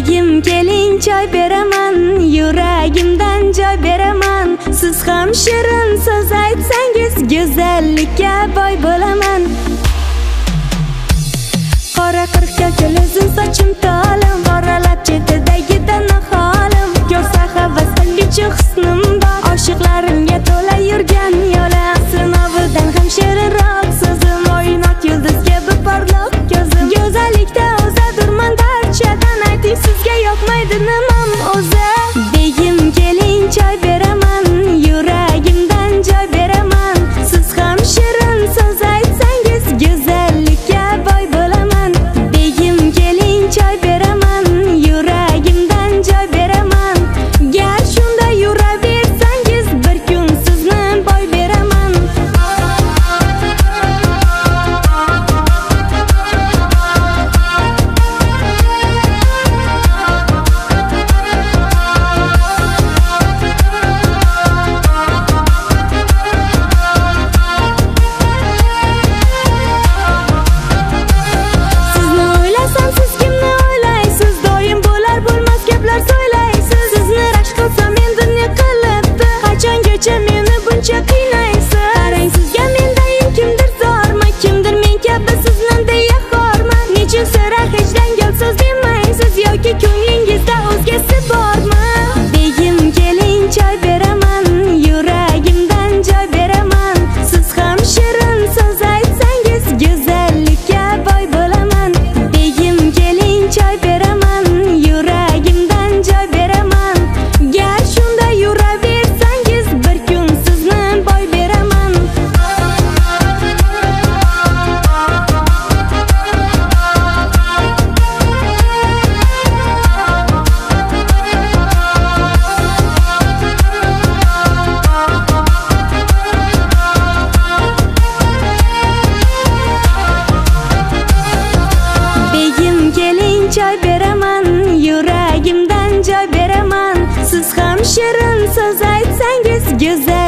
Begim keling choy beraman, yuragimdan joy beraman. Siz ham shirin so'z aytsangiz, go'zallikka boy bo'laman. Qora qirqqa kelsin sochim tolim, qoralab chetidagidan holim. Ko'rsa havaslanguchi husnim bor, oshiqlarimga to'la yurgan yo'lam. Sinovidan ham shirinroq so'zim, oynot yulduz kabi porloq ko'zim. Go'zallikda o'zadurman darchadan, ayting sizga yoqmaydi nimam o'zi. Begim keling choy beraman, yuragimdan joy beraman. Siz ham shirin so'z aytsangiz, go'zallikka boy bo'laman. Begim keling choy beraman, yuragimdan joy beraman. Gar shunda yuraversangiz, bir kun sizni boy beraman. Sizni o'ylasam, siz kimni o'ylaysiz? Doim bo'lar bo'lmas gaplar so'ylaysiz. Sizni rashk qilsam endi ne qilibdi? Qachongacha meni buncha qiynaysiz? Qarang, sizga mendayin kimdir zormi? Kimdir men kabi sizni deya xormi? Nechun sira hech dangal so'z demaysiz? Yoki ko'nglingizda o'zgasi bormi? Begim keling choy beraman, yuragimdan joy beraman. Siz ham shirin so'z aytsangiz, go'zallikka boy bo'laman. Begim keling choy beraman, yuragimdan joy beraman. Gar shunda yuraversangiz, bir kun sizni boy beraman. Begim keling choy beraman, yuragimdan joy beraman. Siz ham shirin so'z aytsangiz, go'zal